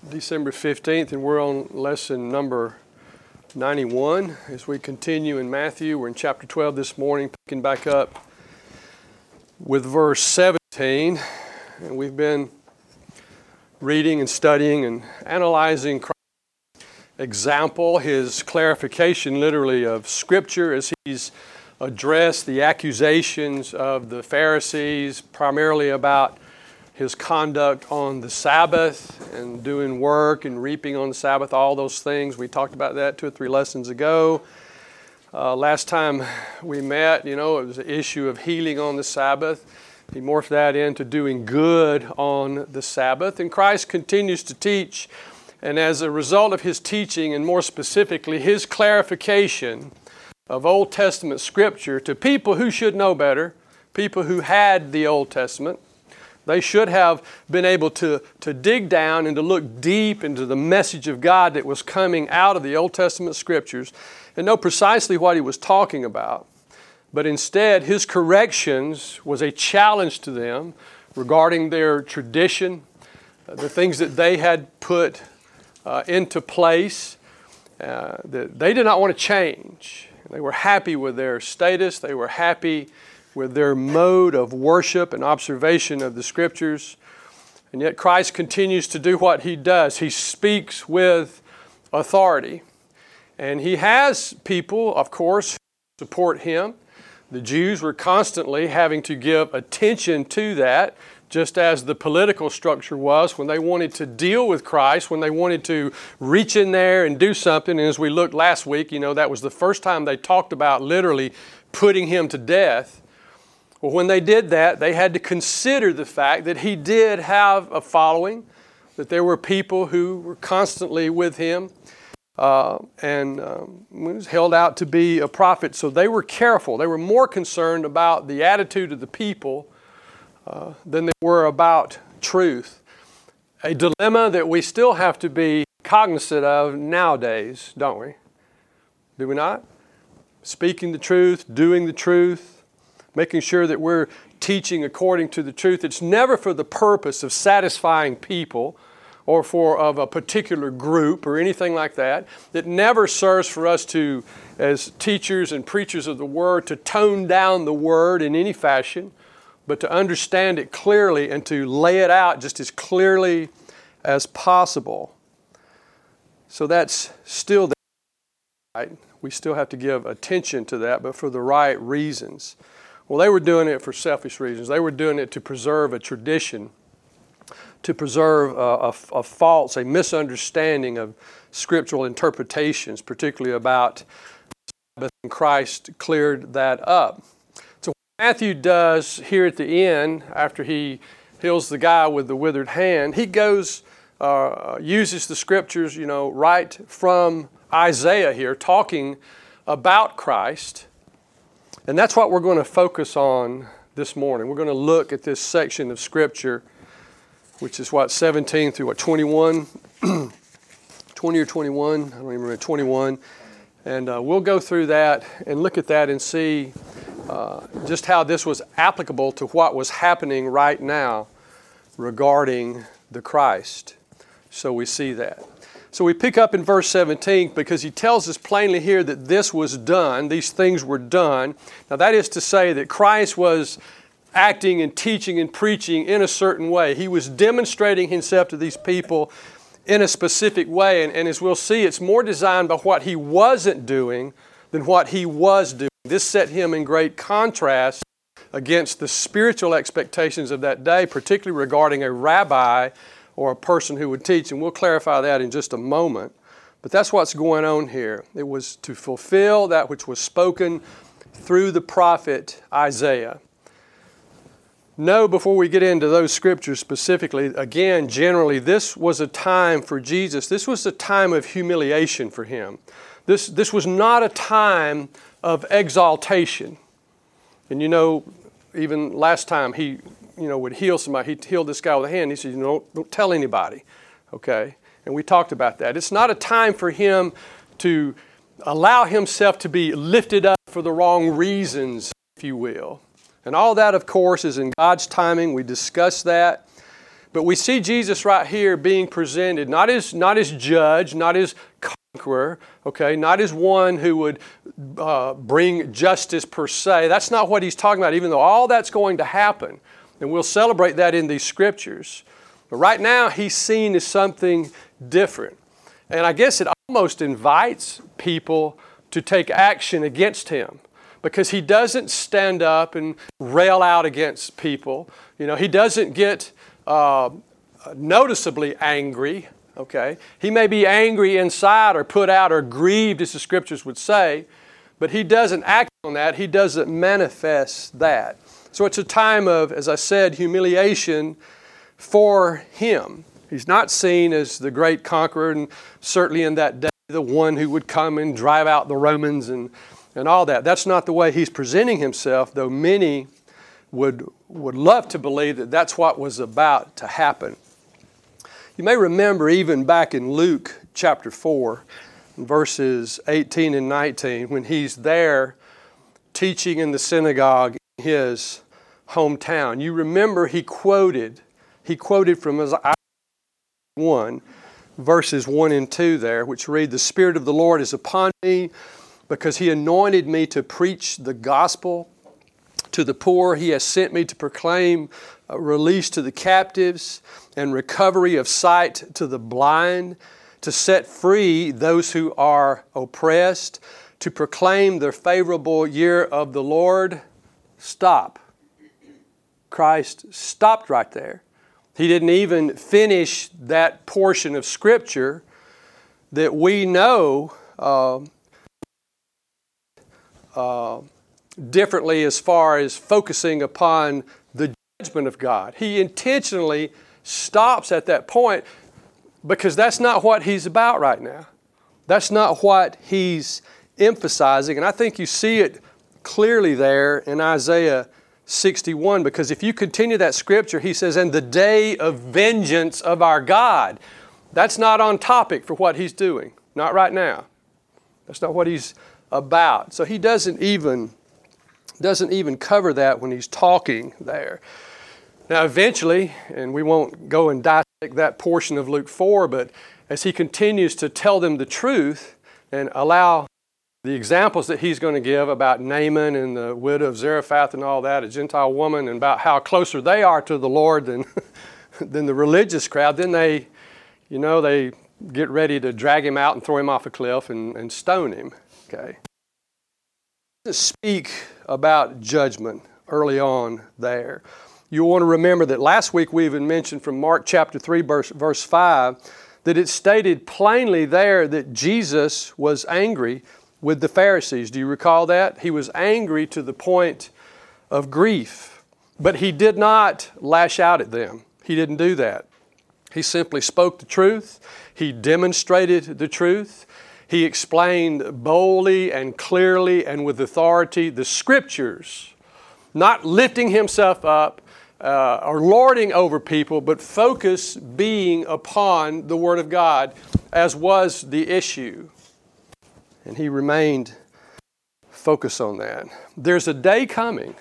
December 15th, and we're on lesson number 91 as we continue in Matthew. We're in chapter 12 this morning, picking back up with verse 17. And we've been reading and studying and analyzing Christ's example, his clarification literally of Scripture as he's addressed the accusations of the Pharisees, primarily about his conduct on the Sabbath and doing work and reaping on the Sabbath, all those things. We talked about that 2 or 3 lessons ago. Last time we met, it was an issue of healing on the Sabbath. He morphed that into doing good on the Sabbath. And Christ continues to teach. And as a result of his teaching, and more specifically, his clarification of Old Testament Scripture to people who should know better, people who had the Old Testament, they should have been able to dig down and to look deep into the message of God that was coming out of the Old Testament Scriptures and know precisely what he was talking about. But instead, his corrections was a challenge to them regarding their tradition, the things that they had put into place that they did not want to change. They were happy with their status. They were happy with their mode of worship and observation of the Scriptures. And yet Christ continues to do what he does. He speaks with authority. And he has people, of course, who support him. The Jews were constantly having to give attention to that, just as the political structure was when they wanted to deal with Christ, when they wanted to reach in there and do something. And as we looked last week, that was the first time they talked about literally putting him to death. Well, when they did that, they had to consider the fact that he did have a following, that there were people who were constantly with him and was held out to be a prophet. So they were careful. They were more concerned about the attitude of the people than they were about truth. A dilemma that we still have to be cognizant of nowadays, don't we? Do we not? Speaking the truth, doing the truth, making sure that we're teaching according to the truth. It's never for the purpose of satisfying people or of a particular group or anything like that. It never serves for us to, as teachers and preachers of the Word, to tone down the Word in any fashion, but to understand it clearly and to lay it out just as clearly as possible. So that's still there, right? We still have to give attention to that, but for the right reasons. Well, they were doing it for selfish reasons. They were doing it to preserve a tradition, to preserve a misunderstanding of scriptural interpretations, particularly about Sabbath, and Christ cleared that up. So what Matthew does here at the end, after he heals the guy with the withered hand, he goes, uses the Scriptures, right from Isaiah here, talking about Christ. And that's what we're going to focus on this morning. We're going to look at this section of Scripture, which is 17 through 21, 20 or 21, I don't even remember, 21. And we'll go through that and look at that and see just how this was applicable to what was happening right now regarding the Christ. So we see that. So we pick up in verse 17 because he tells us plainly here that this was done, these things were done. Now that is to say that Christ was acting and teaching and preaching in a certain way. He was demonstrating himself to these people in a specific way. And as we'll see, it's more designed by what he wasn't doing than what he was doing. This set him in great contrast against the spiritual expectations of that day, particularly regarding a rabbi or a person who would teach, and we'll clarify that in just a moment. But that's what's going on here. It was to fulfill that which was spoken through the prophet Isaiah. Know before we get into those scriptures specifically, again, generally, this was a time for Jesus. This was a time of humiliation for him. This was not a time of exaltation. And even last time he would heal somebody. He healed this guy with a hand. He said, don't tell anybody, okay? And we talked about that. It's not a time for him to allow himself to be lifted up for the wrong reasons, if you will. And all that, of course, is in God's timing. We discussed that. But we see Jesus right here being presented not as judge, not as conqueror, okay, not as one who would bring justice per se. That's not what he's talking about, even though all that's going to happen. And we'll celebrate that in these scriptures. But right now, he's seen as something different. And I guess it almost invites people to take action against him, because he doesn't stand up and rail out against people. You know, he doesn't get noticeably angry, okay? He may be angry inside or put out or grieved, as the scriptures would say, but he doesn't act on that. He doesn't manifest that. So it's a time of, as I said, humiliation for him. He's not seen as the great conqueror, and certainly in that day, the one who would come and drive out the Romans and all that. That's not the way he's presenting himself, though many would love to believe that that's what was about to happen. You may remember even back in Luke chapter 4, verses 18 and 19, when he's there teaching in the synagogue in his hometown. You remember he quoted from Isaiah 1, verses 1 and 2 there, which read, "The Spirit of the Lord is upon me, because He anointed me to preach the gospel to the poor. He has sent me to proclaim release to the captives and recovery of sight to the blind, to set free those who are oppressed, to proclaim the favorable year of the Lord." Stop. Christ stopped right there. He didn't even finish that portion of Scripture that we know differently as far as focusing upon the judgment of God. He intentionally stops at that point because that's not what he's about right now. That's not what he's emphasizing. And I think you see it clearly there in Isaiah 61, because if you continue that scripture, he says, "And the day of vengeance of our God." That's not on topic for what he's doing. Not right now. That's not what he's about. So he doesn't even cover that when he's talking there. Now eventually, and we won't go and dissect that portion of Luke 4, but as he continues to tell them the truth and allow the examples that he's going to give about Naaman and the widow of Zarephath and all that, a Gentile woman, and about how closer they are to the Lord than the religious crowd, then they get ready to drag him out and throw him off a cliff and stone him. Okay. To speak about judgment early on there. You'll want to remember that last week we even mentioned from Mark chapter 3, verse 5, that it stated plainly there that Jesus was angry with the Pharisees. Do you recall that? He was angry to the point of grief, but he did not lash out at them. He didn't do that. He simply spoke the truth. He demonstrated the truth. He explained boldly and clearly and with authority the Scriptures, not lifting himself up or lording over people, but focus being upon the Word of God, as was the issue. And he remained focused on that. There's a day coming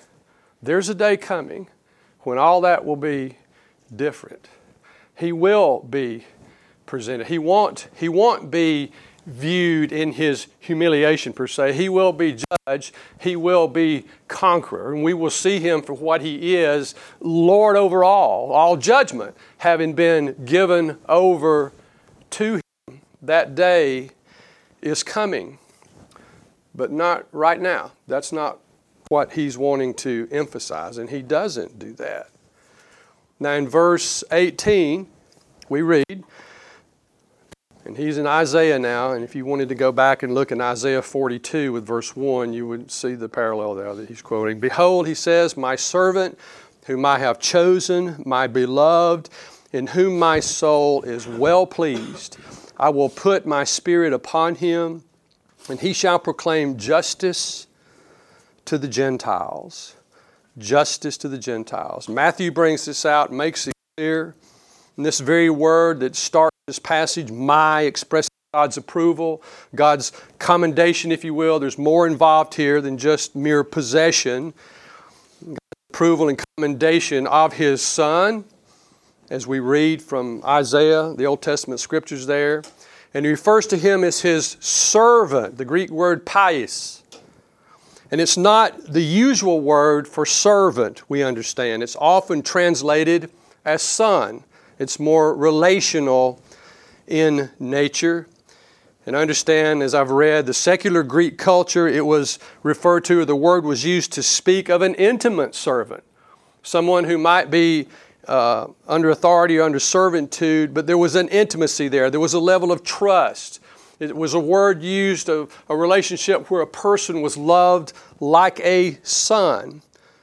when all that will be different. He will be presented. He won't be viewed in his humiliation per se. He will be judge. He will be conqueror. And we will see him for what he is, Lord over all judgment having been given over to him. That day is coming, but not right now. That's not what he's wanting to emphasize, and he doesn't do that. Now in verse 18, we read, and he's in Isaiah now, and if you wanted to go back and look in Isaiah 42 with verse 1, you would see the parallel there that he's quoting. "Behold," he says, "my servant whom I have chosen, my beloved, in whom my soul is well pleased. I will put my spirit upon him, and he shall proclaim justice to the Gentiles." Justice to the Gentiles. Matthew brings this out, makes it clear. And this very word that starts this passage, "my," expresses God's approval, God's commendation, if you will. There's more involved here than just mere possession. God's approval and commendation of His Son as we read from Isaiah, the Old Testament scriptures there. And he refers to him as his servant, the Greek word pais. And it's not the usual word for servant, we understand. It's often translated as son. It's more relational in nature. And I understand, as I've read, the secular Greek culture, it was referred to, or the word was used to speak of an intimate servant. Someone who might be under authority or under servitude, but there was an intimacy there. There was a level of trust. It was a word used of a relationship where a person was loved like a son.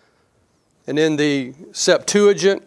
And in the Septuagint,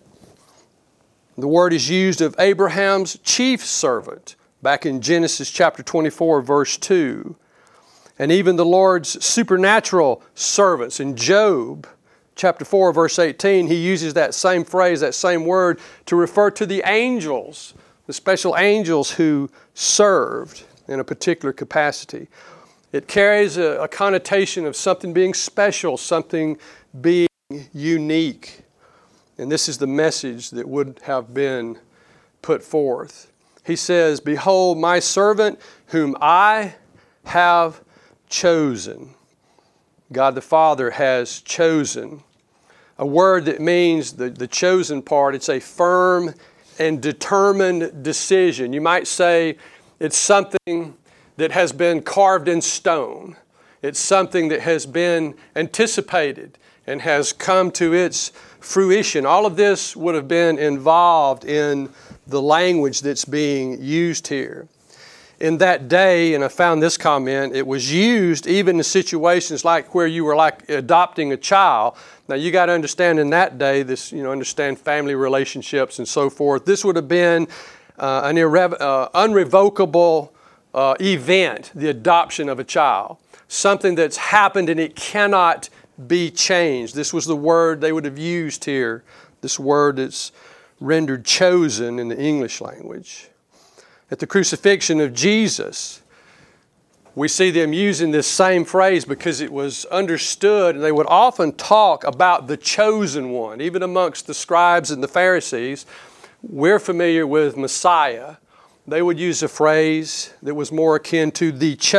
the word is used of Abraham's chief servant, back in Genesis chapter 24, verse 2. And even the Lord's supernatural servants in Job chapter 4, verse 18, he uses that same phrase, that same word, to refer to the angels, the special angels who served in a particular capacity. It carries a connotation of something being special, something being unique. And this is the message that would have been put forth. He says, "Behold, my servant whom I have chosen." God the Father has chosen. A word that means the chosen part, it's a firm and determined decision. You might say it's something that has been carved in stone. It's something that has been anticipated and has come to its fruition. All of this would have been involved in the language that's being used here. In that day, and I found this comment, it was used even in situations like where you were like adopting a child. Now you got to understand in that day, understand family relationships and so forth. This would have been an unrevocable event, the adoption of a child. Something that's happened and it cannot be changed. This was the word they would have used here. This word that's rendered chosen in the English language. At the crucifixion of Jesus, we see them using this same phrase because it was understood, and they would often talk about the chosen one. Even amongst the scribes and the Pharisees, we're familiar with Messiah. They would use a phrase that was more akin to the chosen.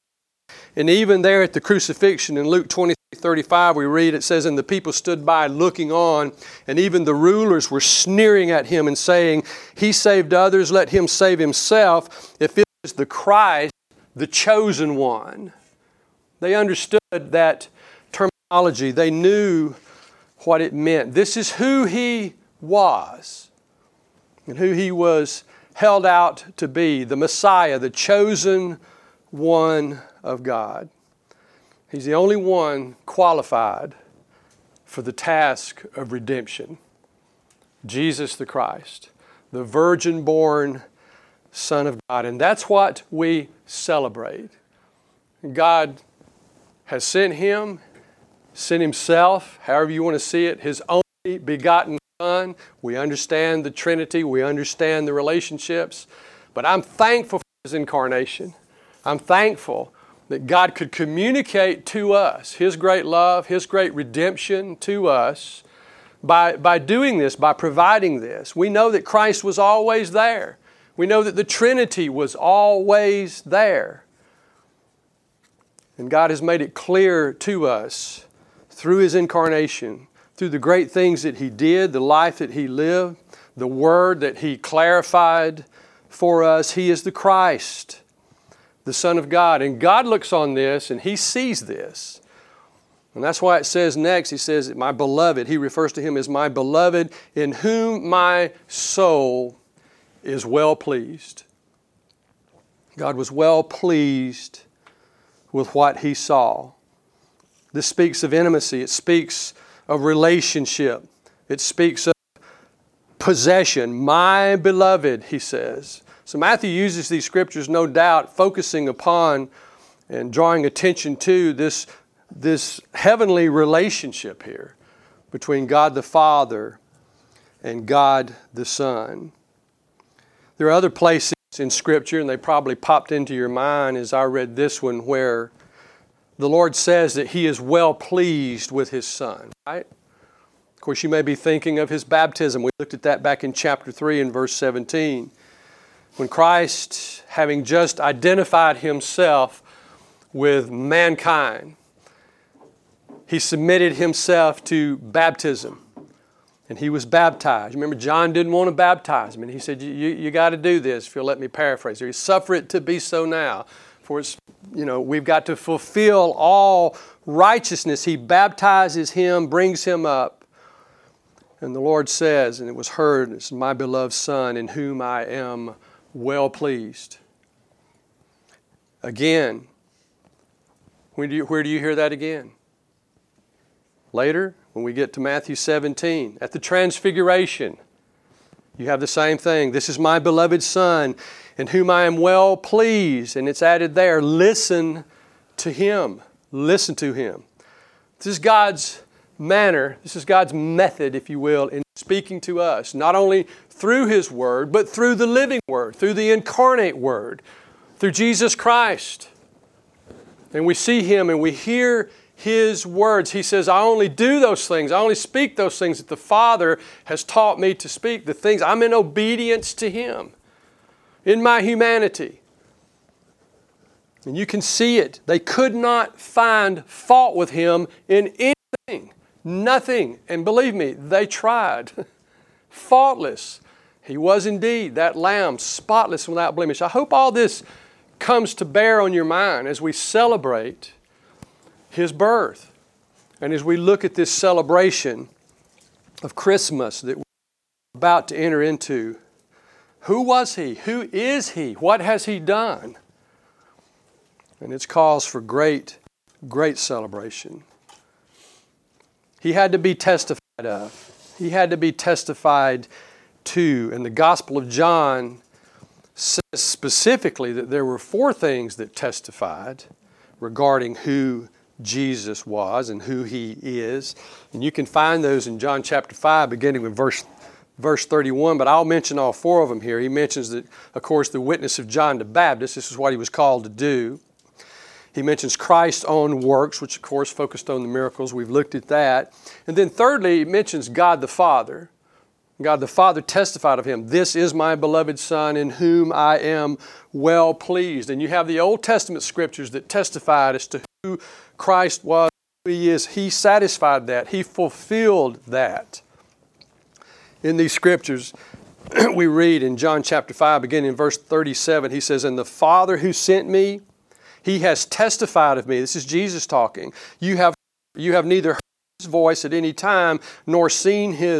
And even there at the crucifixion in Luke 23:35, we read, it says, "And the people stood by looking on, and even the rulers were sneering at him and saying, 'He saved others, let him save himself, if it is the Christ, the chosen one.'" They understood that terminology. They knew what it meant. This is who he was and who he was held out to be, the Messiah, the chosen one of God. He's the only one qualified for the task of redemption. Jesus the Christ, the virgin-born Son of God. And that's what we celebrate. God has sent Him, sent Himself, however you want to see it, His only begotten Son. We understand the Trinity. We understand the relationships. But I'm thankful for His incarnation. I'm thankful that God could communicate to us His great love, His great redemption to us by doing this, by providing this. We know that Christ was always there. We know that the Trinity was always there. And God has made it clear to us through His incarnation, through the great things that He did, the life that He lived, the Word that He clarified for us. He is the Christ, the Son of God. And God looks on this and He sees this. And that's why it says next, He says, "My beloved," He refers to Him as my beloved, "in whom my soul is well pleased." God was well pleased with what He saw. This speaks of intimacy. It speaks of relationship. It speaks of possession. "My beloved," He says. So Matthew uses these scriptures, no doubt, focusing upon and drawing attention to this heavenly relationship here between God the Father and God the Son. There are other places in Scripture, and they probably popped into your mind as I read this one, where the Lord says that He is well pleased with His Son, right? Of course, you may be thinking of His baptism. We looked at that back in chapter 3 and verse 17. When Christ, having just identified Himself with mankind, He submitted Himself to baptism. And He was baptized. Remember, John didn't want to baptize Him. And He said, you got to do this, if you'll let me paraphrase. He suffer it to be so now. For it's, we've got to fulfill all righteousness. He baptizes Him, brings Him up. And the Lord says, and it was heard, "This is my beloved Son, in whom I am well pleased." Again, where do you hear that again? Later, when we get to Matthew 17, at the Transfiguration, you have the same thing. "This is my beloved Son, in whom I am well pleased." And it's added there, listen to Him. Listen to Him. This is God's manner, this is God's method, if you will, in speaking to us. Not only through His Word, but through the living Word, through the incarnate Word, through Jesus Christ. And we see Him and we hear His words. He says, I only do those things. I only speak those things that the Father has taught me to speak. The things, I'm in obedience to Him in my humanity. And you can see it. They could not find fault with Him in anything. Nothing. And believe me, they tried. Faultless. He was indeed that Lamb, spotless and without blemish. I hope all this comes to bear on your mind as we celebrate His birth. And as we look at this celebration of Christmas that we're about to enter into, who was He? Who is He? What has He done? And it's cause for great, great celebration. He had to be testified of. He had to be testified to. And the Gospel of John says specifically that there were 4 things that testified regarding who Jesus was and who He is. And you can find those in John chapter 5, beginning with verse 31, but I'll mention all 4 of them here. He mentions that, of course, the witness of John the Baptist. This is what he was called to do. He mentions Christ's own works, which, of course, focused on the miracles. We've looked at that. And then thirdly, he mentions God the Father. God the Father testified of Him. "This is my beloved Son, in whom I am well pleased." And you have the Old Testament scriptures that testified as to who Christ was, who He is. He satisfied that. He fulfilled that. In these scriptures, we read in John chapter 5, beginning in verse 37, He says, "And the Father who sent me, He has testified of me." This is Jesus talking. You have neither heard His voice at any time, nor seen His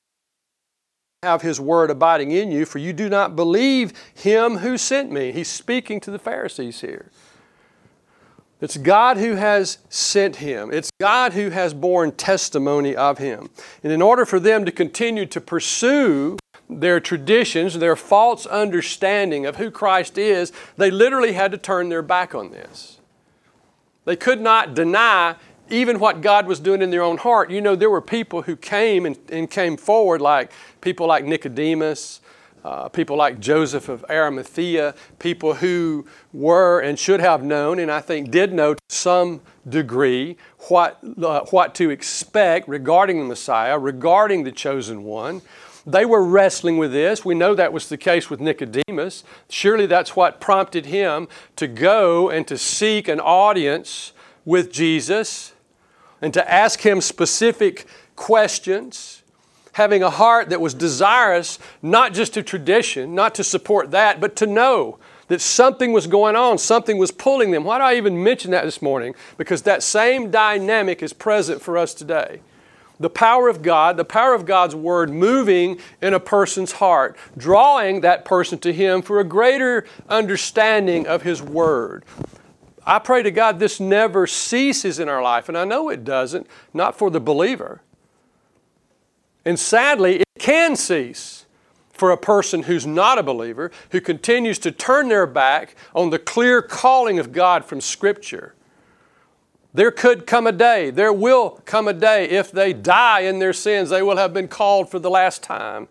word abiding in you, for you do not believe Him who sent me. He's speaking to the Pharisees here. It's God who has sent Him. It's God who has borne testimony of Him. And in order for them to continue to pursue their traditions, their false understanding of who Christ is, they literally had to turn their back on this. They could not deny even what God was doing in their own heart. You know, there were people who came and came forward, like people like Nicodemus, people like Joseph of Arimathea, people who were and should have known, and I think did know to some degree, what to expect regarding the Messiah, regarding the chosen one. They were wrestling with this. We know that was the case with Nicodemus. Surely that's what prompted him to go and to seek an audience with Jesus and to ask Him specific questions, having a heart that was desirous not just to tradition, not to support that, but to know that something was going on, something was pulling them. Why do I even mention that this morning? Because that same dynamic is present for us today. The power of God, the power of God's Word moving in a person's heart, drawing that person to Him for a greater understanding of His Word. I pray to God this never ceases in our life, and I know it doesn't, not for the believer. And sadly, it can cease for a person who's not a believer, who continues to turn their back on the clear calling of God from Scripture. There could come a day, there will come a day, if they die in their sins, they will have been called for the last time.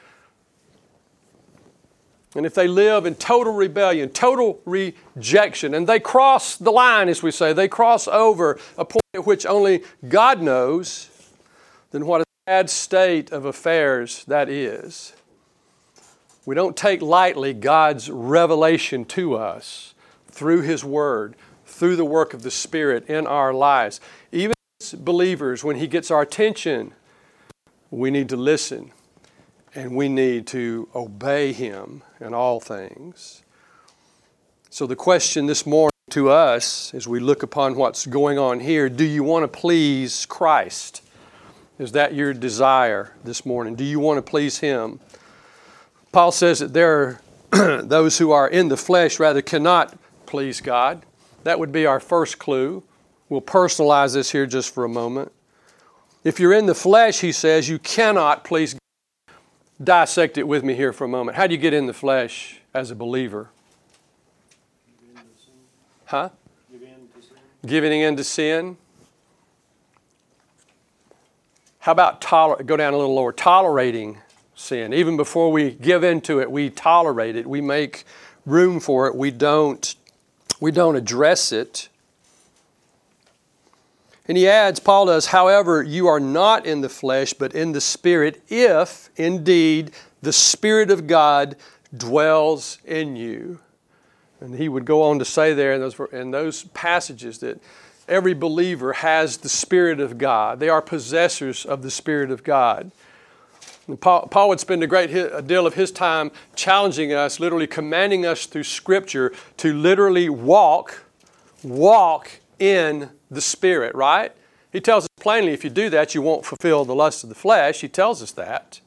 And if they live in total rebellion, total rejection, and they cross the line, as we say, they cross over a point at which only God knows, then what has sad state of affairs that is. We don't take lightly God's revelation to us through His Word, through the work of the Spirit in our lives. Even as believers, when He gets our attention, we need to listen and we need to obey Him in all things. So the question this morning to us, as we look upon what's going on here, do you want to please Christ? Is that your desire this morning? Do you want to please Him? Paul says that there are those who are in the flesh rather cannot please God. That would be our first clue. We'll personalize this here just for a moment. If you're in the flesh, he says, you cannot please God. Dissect it with me here for a moment. How do you get in the flesh as a believer? Huh? Giving in to sin. How about go down a little lower? Tolerating sin. Even before we give into it, we tolerate it. We make room for it. We don't address it. And he adds, Paul does, however, you are not in the flesh, but in the Spirit, if indeed the Spirit of God dwells in you. And he would go on to say there in those passages that every believer has the Spirit of God. They are possessors of the Spirit of God. And Paul would spend a deal of his time challenging us, literally commanding us through Scripture to literally walk in the Spirit, right? He tells us plainly, if you do that, you won't fulfill the lust of the flesh. He tells us that.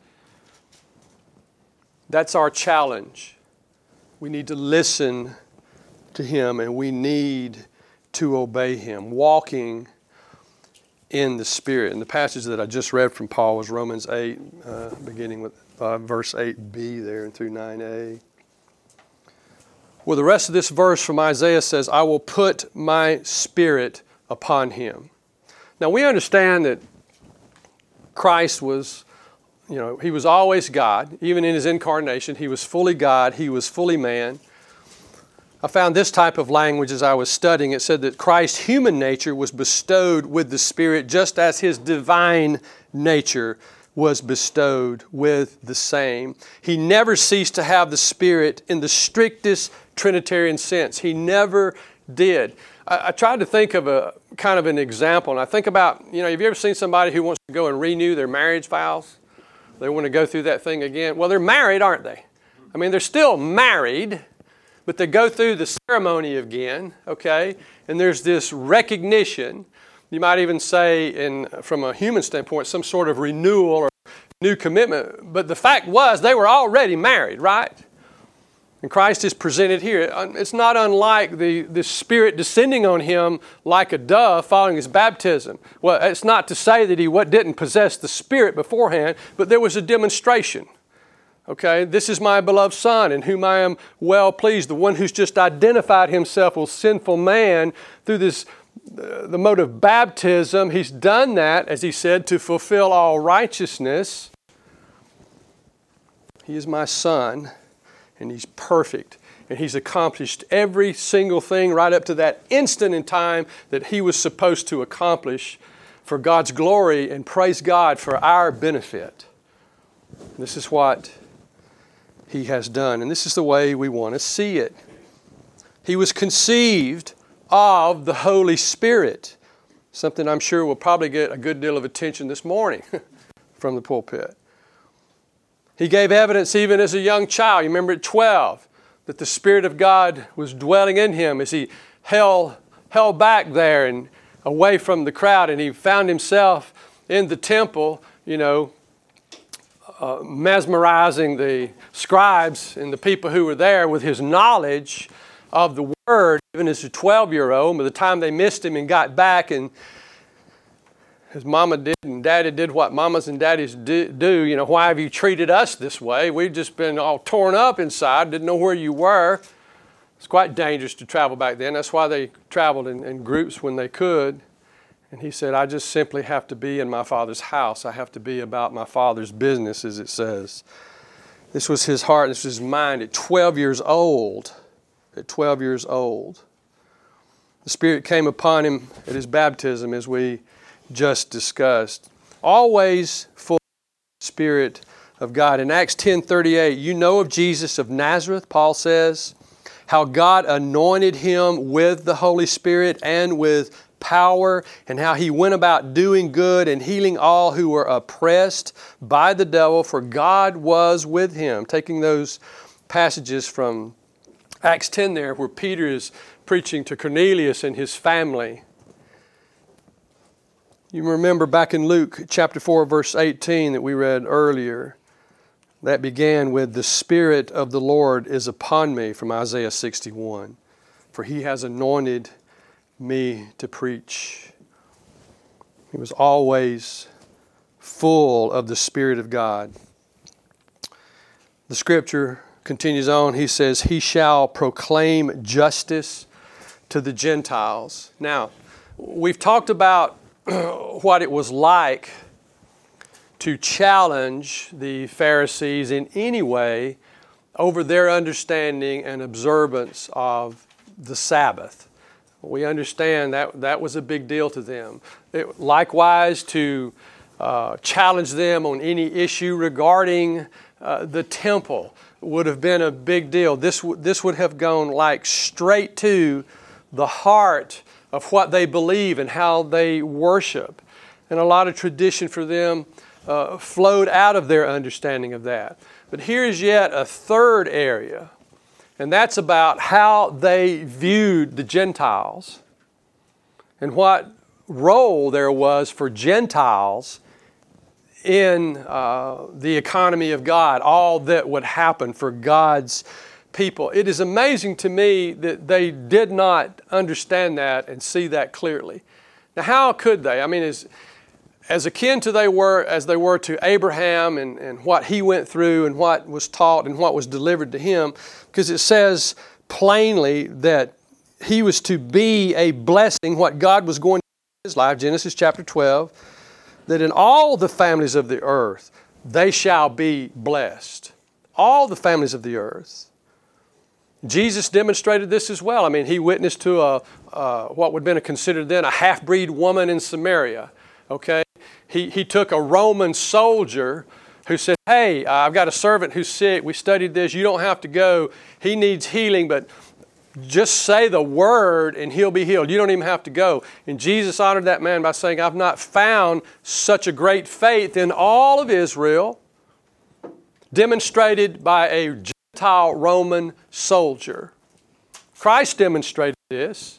That's our challenge. We need to listen to Him and we need to obey Him, walking in the Spirit. And the passage that I just read from Paul was Romans 8, beginning with verse 8b there and through 9a. Well, the rest of this verse from Isaiah says, I will put my Spirit upon him. Now, we understand that Christ was, He was always God. Even in His incarnation, He was fully God. He was fully man. I found this type of language as I was studying. It said that Christ's human nature was bestowed with the Spirit just as His divine nature was bestowed with the same. He never ceased to have the Spirit in the strictest Trinitarian sense. He never did. I tried to think of a kind of an example, and I think about, have you ever seen somebody who wants to go and renew their marriage vows? They want to go through that thing again. Well, they're married, aren't they? I mean, they're still married, but they go through the ceremony again, okay? And there's this recognition, you might even say from a human standpoint, some sort of renewal or new commitment. But the fact was they were already married, right? And Christ is presented here. It's not unlike the Spirit descending on Him like a dove following His baptism. Well, it's not to say that He didn't possess the Spirit beforehand, but there was a demonstration. Okay, this is my beloved Son in whom I am well pleased. The one who's just identified Himself with sinful man through the mode of baptism. He's done that, as He said, to fulfill all righteousness. He is my Son. And He's perfect. And He's accomplished every single thing right up to that instant in time that He was supposed to accomplish for God's glory, and praise God for our benefit. This is what He has done. And this is the way we want to see it. He was conceived of the Holy Spirit. Something I'm sure will probably get a good deal of attention this morning from the pulpit. He gave evidence even as a young child. You remember at 12 that the Spirit of God was dwelling in him as he held back there and away from the crowd, and he found himself in the temple, mesmerizing the scribes and the people who were there with his knowledge of the Word, even as a 12-year-old. By the time they missed him and got back, and his mama did and daddy did what mamas and daddies do. Why have you treated us this way? We've just been all torn up inside, didn't know where you were. It's quite dangerous to travel back then. That's why they traveled in groups when they could. And he said, I just simply have to be in my Father's house. I have to be about my Father's business, as it says. This was his heart, this was his mind at 12 years old. At 12 years old. The Spirit came upon him at his baptism, as we just discussed. always full of the Spirit of God. In Acts 10:38, you know of Jesus of Nazareth, Paul says, how God anointed him with the Holy Spirit and with power, and how he went about doing good and healing all who were oppressed by the devil, for God was with him. Taking those passages from Acts 10 there, where Peter is preaching to Cornelius and his family. You remember back in Luke chapter 4, verse 18 that we read earlier, that began with, the Spirit of the Lord is upon me, from Isaiah 61. For he has anointed me to preach. He was always full of the Spirit of God. The scripture continues on. He says, he shall proclaim justice to the Gentiles. Now, we've talked about what it was like to challenge the Pharisees in any way over their understanding and observance of the Sabbath. We understand that was a big deal to them. Likewise, to challenge them on any issue regarding the temple would have been a big deal. This would have gone like straight to the heart of what they believe and how they worship. And a lot of tradition for them flowed out of their understanding of that. But here's yet a third area, and that's about how they viewed the Gentiles and what role there was for Gentiles in the economy of God, all that would happen for God's people. It is amazing to me that they did not understand that and see that clearly. Now, how could they? I mean, as akin to as they were to Abraham and what he went through and what was taught and what was delivered to him, because it says plainly that he was to be a blessing, what God was going to do in his life, Genesis chapter 12, that in all the families of the earth they shall be blessed. All the families of the earth. Jesus demonstrated this as well. I mean, he witnessed to what would have been considered then a half-breed woman in Samaria. Okay, he took a Roman soldier who said, hey, I've got a servant who's sick. We studied this. You don't have to go. He needs healing, but just say the word and he'll be healed. You don't even have to go. And Jesus honored that man by saying, I've not found such a great faith in all of Israel, demonstrated by a Gentile Roman soldier. Christ demonstrated this.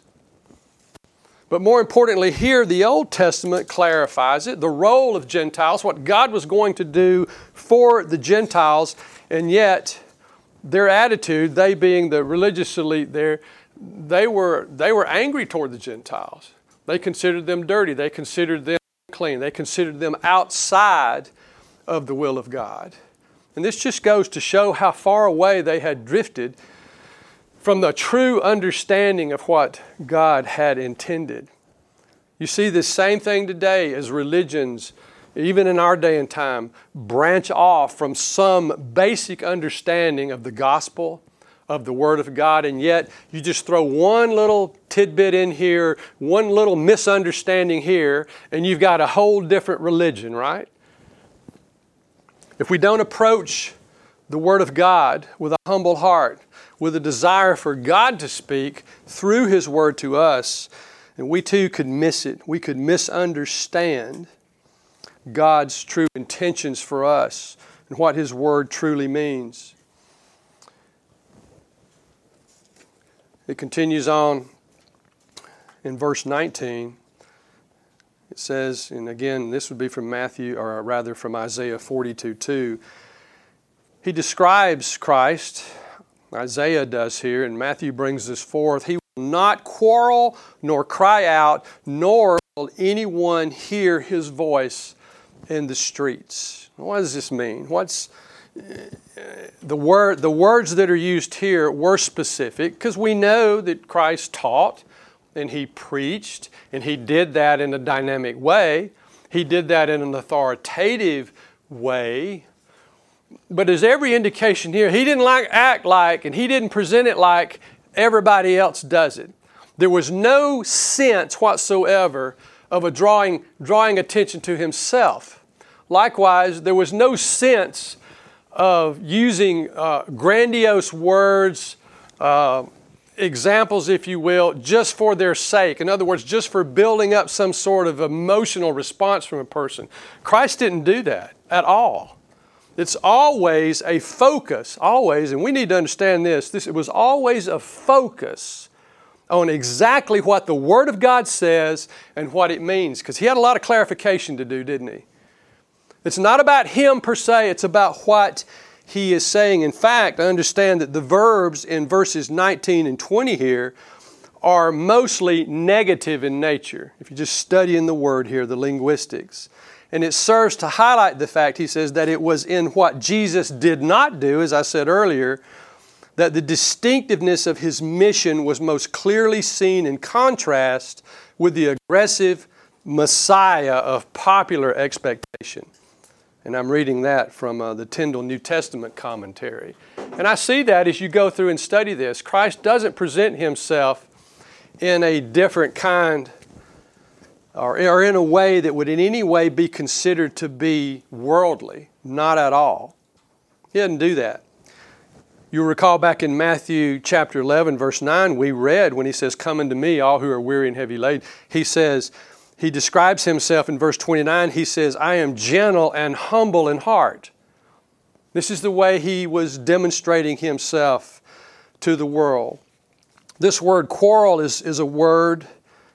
But more importantly, here the Old Testament clarifies it, the role of Gentiles, what God was going to do for the Gentiles, and yet their attitude, they being the religious elite there, they were angry toward the Gentiles. They considered them dirty. They considered them unclean. They considered them outside of the will of God. And this just goes to show how far away they had drifted from the true understanding of what God had intended. You see this same thing today as religions, even in our day and time, branch off from some basic understanding of the gospel, of the Word of God, and yet you just throw one little tidbit in here, one little misunderstanding here, and you've got a whole different religion, right? If we don't approach the Word of God with a humble heart, with a desire for God to speak through His Word to us, and we too could miss it. We could misunderstand God's true intentions for us and what His Word truly means. It continues on in verse 19. It says, and again, this would be from Matthew, or rather from Isaiah 42:2. He describes Christ, Isaiah does here, and Matthew brings this forth. He will not quarrel nor cry out, nor will anyone hear His voice in the streets. What does this mean? What's the words that are used here were specific, because we know that Christ taught and He preached, and He did that in a dynamic way. He did that in an authoritative way. But as every indication here, He didn't act like, and He didn't present it like everybody else does it. There was no sense whatsoever of a drawing attention to himself. Likewise, there was no sense of using grandiose words, examples, if you will, just for their sake. In other words, just for building up some sort of emotional response from a person. Christ didn't do that at all. It's always a focus, always, and we need to understand this. It was always a focus on exactly what the Word of God says and what it means. Because he had a lot of clarification to do, didn't he? It's not about him per se, it's about what he is saying. In fact, I understand that the verbs in verses 19 and 20 here are mostly negative in nature. If you're just studying the word here, the linguistics. And it serves to highlight the fact, he says, that it was in what Jesus did not do, as I said earlier, that the distinctiveness of his mission was most clearly seen in contrast with the aggressive Messiah of popular expectation. And I'm reading that from the Tyndale New Testament commentary. And I see that as you go through and study this. Christ doesn't present himself in a different kind or in a way that would in any way be considered to be worldly. Not at all. He doesn't do that. You'll recall back in Matthew chapter 11, verse 9, we read when he says, "Come unto me, all who are weary and heavy laden." He describes himself in verse 29, he says, "I am gentle and humble in heart." This is the way he was demonstrating himself to the world. This word quarrel is a word,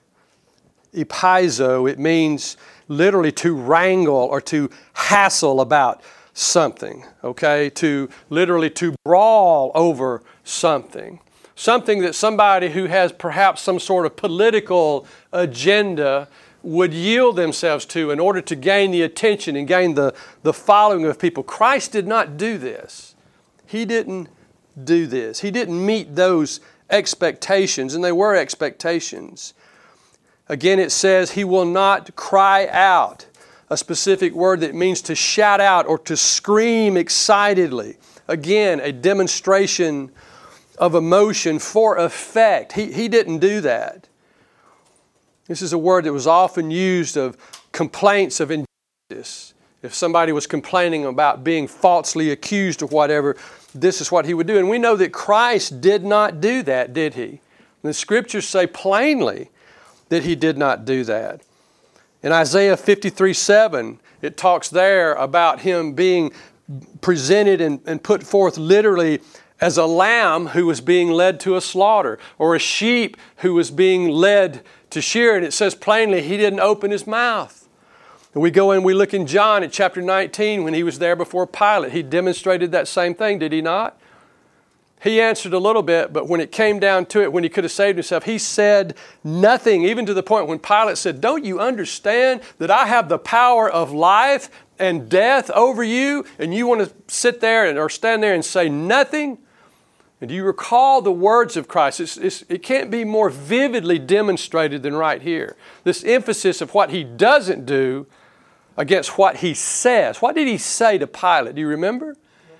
epaizo. It means literally to wrangle or to hassle about something, okay? Literally to brawl over something. Something that somebody who has perhaps some sort of political agenda would yield themselves to in order to gain the attention and gain the following of people. Christ did not do this. He didn't do this. He didn't meet those expectations, and they were expectations. Again, it says he will not cry out, a specific word that means to shout out or to scream excitedly. Again, a demonstration of emotion for effect. He didn't do that. This is a word that was often used of complaints of injustice. If somebody was complaining about being falsely accused of whatever, this is what he would do. And we know that Christ did not do that, did he? The Scriptures say plainly that he did not do that. In Isaiah 53:7, it talks there about him being presented and put forth literally as a lamb who was being led to a slaughter, or a sheep who was being led to shear. And it says plainly he didn't open his mouth. And we go and we look in John at chapter 19 when he was there before Pilate. He demonstrated that same thing, did he not? He answered a little bit, but when it came down to it, when he could have saved himself, he said nothing, even to the point when Pilate said, "Don't you understand that I have the power of life and death over you, and you want to sit there or stand there and say nothing?" And do you recall the words of Christ? It can't be more vividly demonstrated than right here. This emphasis of what he doesn't do against what he says. What did he say to Pilate? Do you remember?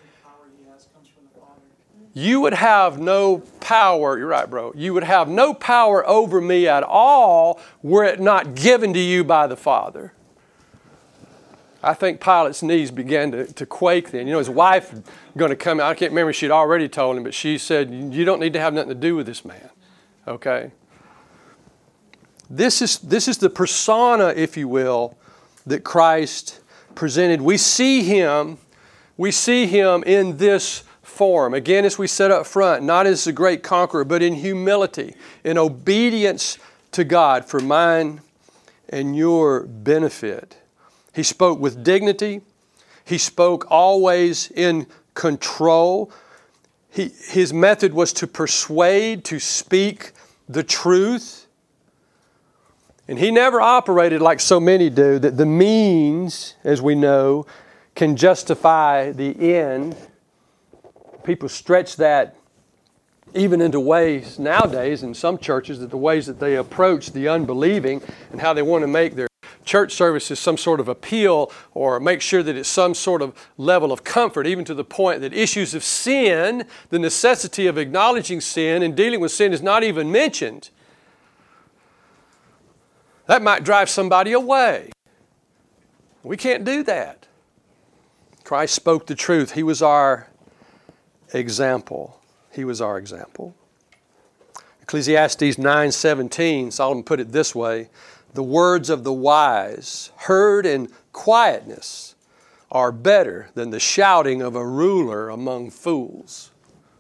You would have no power, you're right, bro. You would have no power over me at all were it not given to you by the Father. I think Pilate's knees began to quake then. You know, his wife going to come out. I can't remember if she'd already told him, but she said, "You don't need to have nothing to do with this man." Okay? This is the persona, if you will, that Christ presented. We see him in this form. Again, as we said up front, not as a great conqueror, but in humility, in obedience to God for mine and your benefit. He spoke with dignity. He spoke always in control. His method was to persuade, to speak the truth. And he never operated like so many do, that the means, as we know, can justify the end. People stretch that even into ways nowadays in some churches, that the ways that they approach the unbelieving and how they want to make their church services some sort of appeal or make sure that it's some sort of level of comfort, even to the point that issues of sin, the necessity of acknowledging sin and dealing with sin is not even mentioned. That might drive somebody away. We can't do that. Christ spoke the truth. He was our example. He was our example. Ecclesiastes 9:17, Solomon put it this way, the words of the wise, heard in quietness, are better than the shouting of a ruler among fools.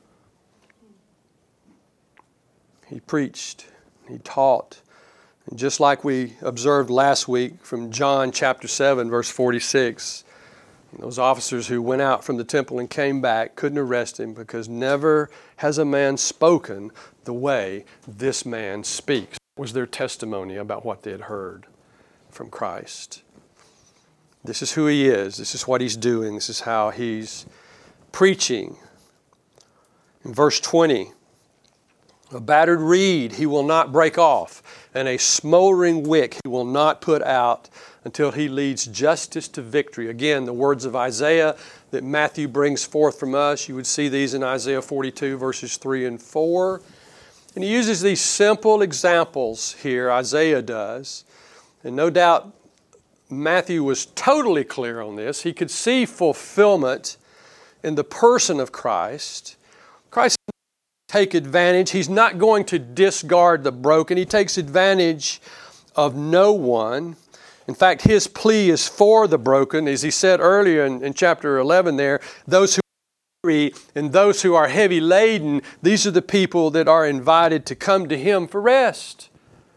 He preached, he taught, and just like we observed last week from John chapter 7, verse 46, those officers who went out from the temple and came back couldn't arrest him because never has a man spoken the way this man speaks. It was their testimony about what they had heard from Christ. This is who he is. This is what he's doing. This is how he's preaching. In verse 20, a battered reed he will not break off, and a smoldering wick he will not put out until he leads justice to victory. Again, the words of Isaiah that Matthew brings forth from us. You would see these in Isaiah 42, verses 3 and 4. And he uses these simple examples here, Isaiah does. And no doubt Matthew was totally clear on this. He could see fulfillment in the person of Christ. Christ doesn't take advantage. He's not going to discard the broken. He takes advantage of no one. In fact, his plea is for the broken. As he said earlier in chapter 11 there, those who are weary and those who are heavy laden, these are the people that are invited to come to him for rest.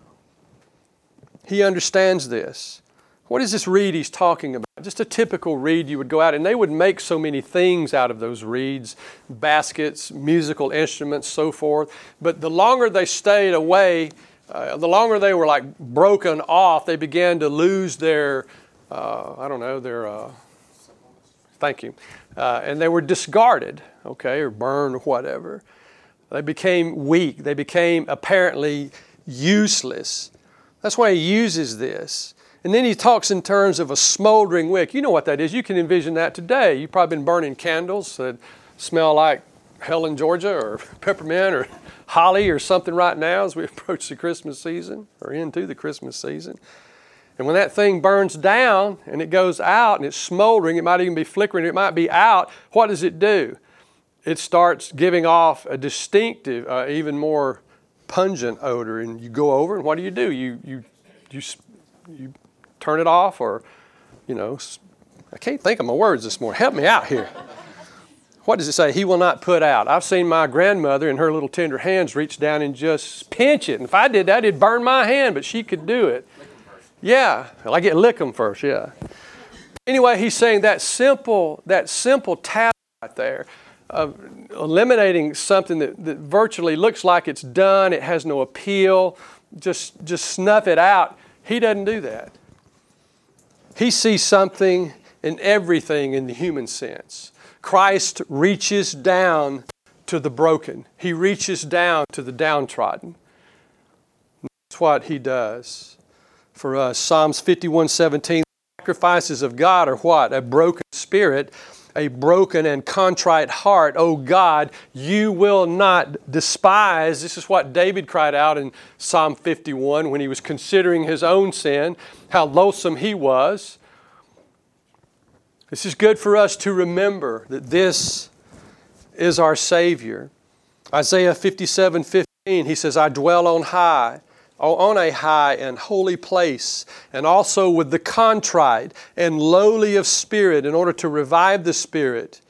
He understands this. What is this reed he's talking about? Just a typical reed you would go out, and they would make so many things out of those reeds, baskets, musical instruments, so forth. But the longer they stayed away, the longer they were like broken off, they began to lose their, thank you. And they were discarded, or burned or whatever. They became weak. They became apparently useless. That's why he uses this. And then he talks in terms of a smoldering wick. You know what that is. You can envision that today. You've probably been burning candles that smell like Helen, Georgia, or peppermint, or holly, or something right now as we approach the Christmas season, or into the Christmas season. And when that thing burns down and it goes out and it's smoldering, it might even be flickering, it might be out, what does it do? It starts giving off a distinctive, even more pungent odor. And you go over, and what do? You turn it off, or, I can't think of my words this morning. Help me out here. What does it say? He will not put out. I've seen my grandmother in her little tender hands reach down and just pinch it. And if I did that, it'd burn my hand, but she could do it. Yeah, well, I get lick them first, yeah. Anyway, he's saying that simple task right there of eliminating something that virtually looks like it's done, it has no appeal, just snuff it out. He doesn't do that. He sees something in everything in the human sense. Christ reaches down to the broken. He reaches down to the downtrodden. That's what he does for us. Psalms 51:17, the sacrifices of God are what? A broken spirit, a broken and contrite heart. O God, you will not despise. This is what David cried out in Psalm 51 when he was considering his own sin, how loathsome he was. This is good for us to remember that this is our Savior. Isaiah 57:15, he says, I dwell on a high and holy place, and also with the contrite and lowly of spirit, in order to revive the spirit.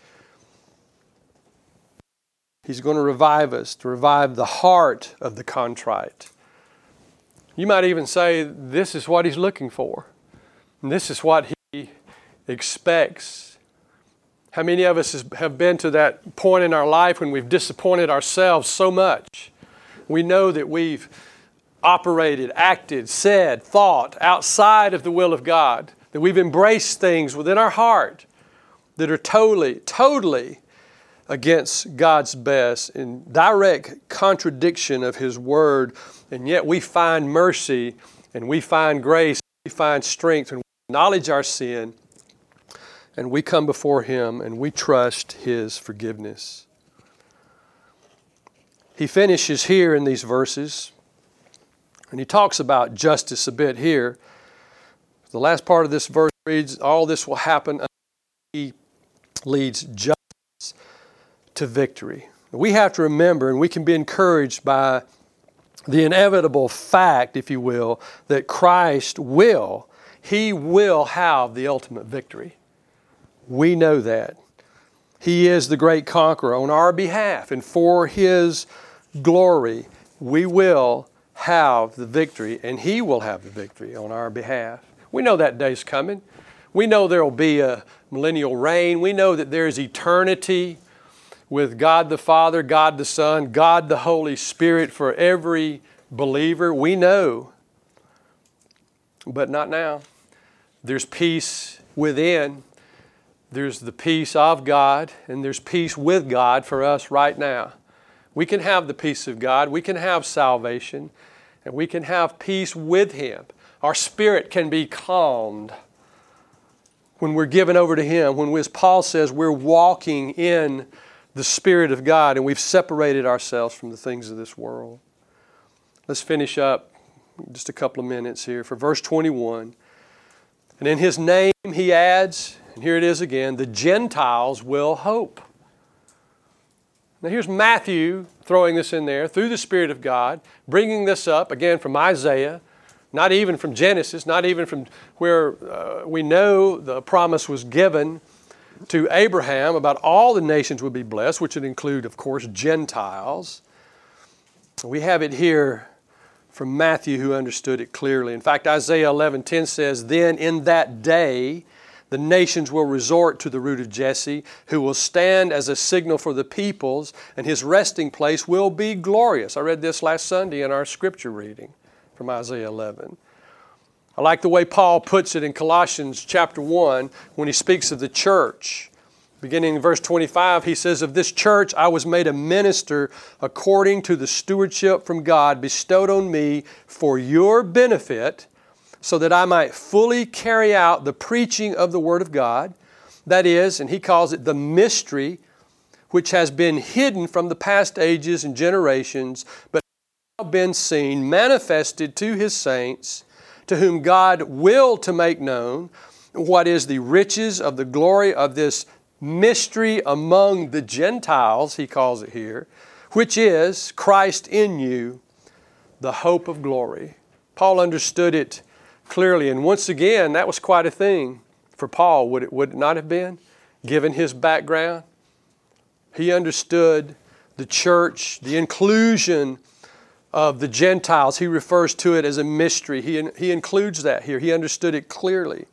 He's going to revive us, to revive the heart of the contrite. You might even say this is what he's looking for. And this is what he expects. How many of us have been to that point in our life when we've disappointed ourselves so much? We know that we've operated, acted, said, thought outside of the will of God, that we've embraced things within our heart that are totally against God's best, in direct contradiction of His Word, and yet we find mercy and we find grace, we find strength, and we acknowledge our sin, and we come before Him and we trust His forgiveness. He finishes here in these verses, And he talks about justice a bit here. The last part of this verse reads, all this will happen until he leads justice to victory. We have to remember, and we can be encouraged by the inevitable fact, if you will, that Christ He will have the ultimate victory. We know that. He is the great conqueror on our behalf, and for His glory, we will have the victory, and He will have the victory on our behalf. We know that day's coming. We know there will be a millennial reign. We know that there is eternity with God the Father, God the Son, God the Holy Spirit for every believer. We know, but not now. There's peace within. There's the peace of God, and there's peace with God for us right now. We can have the peace of God. We can have salvation, and we can have peace with Him. Our spirit can be calmed when we're given over to Him. When, as Paul says, we're walking in the Spirit of God and we've separated ourselves from the things of this world. Let's finish up just a couple of minutes here for verse 21. And in His name He adds, and here it is again, the Gentiles will hope. Now here's Matthew throwing this in there through the Spirit of God, bringing this up again from Isaiah, not even from Genesis, not even from where we know the promise was given to Abraham about all the nations would be blessed, which would include, of course, Gentiles. We have it here from Matthew, who understood it clearly. In fact, Isaiah 11:10 says, "Then in that day the nations will resort to the root of Jesse, who will stand as a signal for the peoples, and His resting place will be glorious." I read this last Sunday in our scripture reading from Isaiah 11. I like the way Paul puts it in Colossians chapter 1 when he speaks of the church. Beginning in verse 25, he says, "Of this church I was made a minister according to the stewardship from God bestowed on me for your benefit, so that I might fully carry out the preaching of the Word of God, that is," and he calls it the mystery, "which has been hidden from the past ages and generations, but now been seen, manifested to His saints, to whom God willed to make known what is the riches of the glory of this mystery among the Gentiles," he calls it here, "which is Christ in you, the hope of glory." Paul understood it clearly, and once again, that was quite a thing for Paul, would it not have been, given his background? He understood the church, the inclusion of the Gentiles. He refers to it as a mystery. He includes that here. He understood it clearly.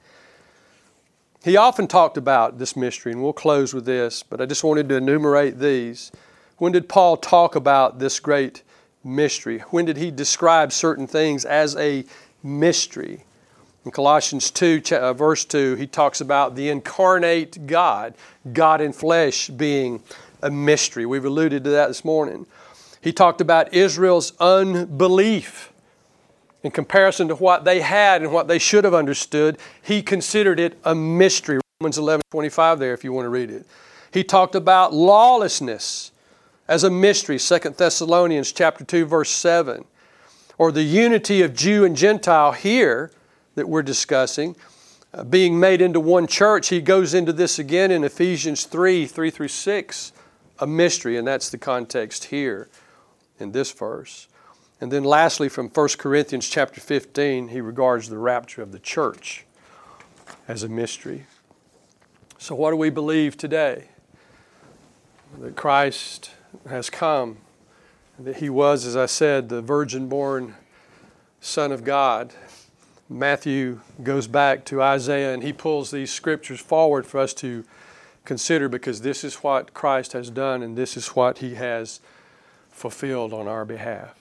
He often talked about this mystery, and we'll close with this, but I just wanted to enumerate these. When did Paul talk about this great mystery? When did he describe certain things as a mystery? In Colossians 2, verse 2, he talks about the incarnate God, God in flesh being a mystery. We've alluded to that this morning. He talked about Israel's unbelief. In comparison to what they had and what they should have understood, he considered it a mystery. Romans 11:25 there if you want to read it. He talked about lawlessness as a mystery. 2 Thessalonians chapter 2, verse 7. Or the unity of Jew and Gentile here that we're discussing, being made into one church. He goes into this again in Ephesians 3:3-6, a mystery, and that's the context here in this verse. And then lastly, from 1 Corinthians chapter 15, he regards the rapture of the church as a mystery. So what do we believe today? That Christ has come, that He was, as I said, the virgin-born Son of God. Matthew goes back to Isaiah and he pulls these scriptures forward for us to consider, because this is what Christ has done and this is what He has fulfilled on our behalf.